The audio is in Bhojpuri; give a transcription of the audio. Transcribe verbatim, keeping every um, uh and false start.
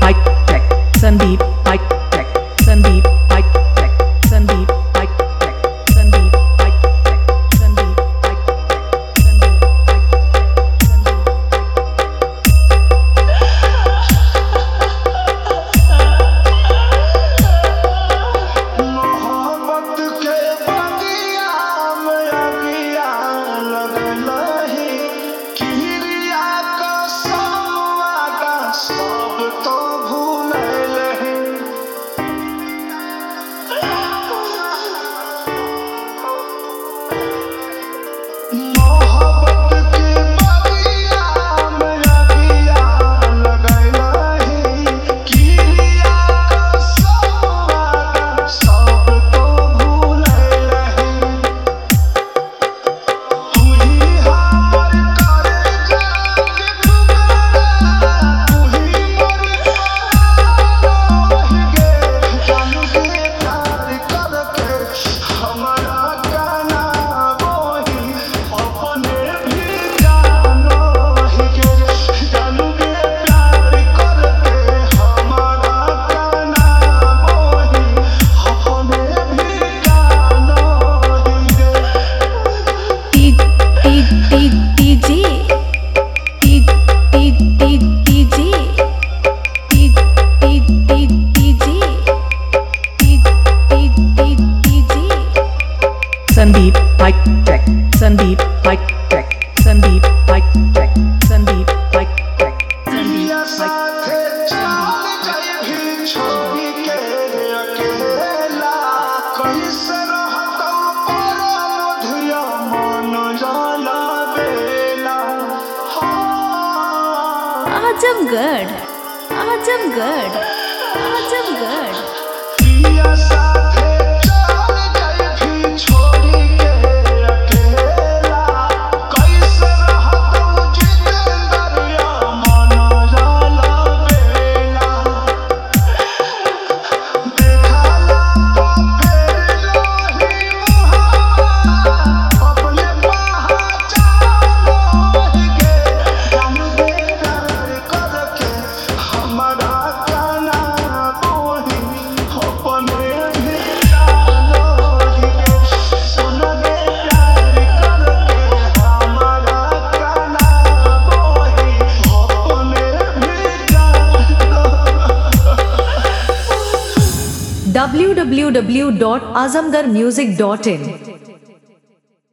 mic check. Sandeep mic check. Sandeep mic check. Sandeep mic check. Sandeep mic check. Sandeep mic check. Sandeep मोहब्बत के बगिया में अगिया लगल है, किरिया कसम वादा सब तो भूलल है। मोहब्बत के बगिया में अगिया लगल है, किरिया कसम वादा सब तो भूलल है। तू ही हमर करजा के ठुकरा, तू ही मोर रह गे। जानू के प्यार करके हमरा काना बोही, अपने भी जानो ही गे। जानू के प्यार करके हमरा काना बोही, अपने भी जानो ही गे। Sandeep mic check. Sandeep mic check. Sandeep mic check. Sandeep mic check. पिया Sandeep mic साथे चल जाइभी छोड़ी के अकेला, कैसे रहतौ परमधिया मन जाला बेला। हाँ। आजमगढ़ आजमगढ़ आजमगढ़ पिया साथे चल जाइभी छोड़ी के अकेला, कैसे रहतौ जितेंद्रिया मन जाला बेला। देखला तो फेर लोही मुहावा, अपने पहचानो ही गे। जानू के प्यार करके हमरा काना बोही, अपने भी जानो ही गे। सुन गे प्यार करके हमरा काना बोही, अपने भी जानो। w w w dot azamgarmusic dot in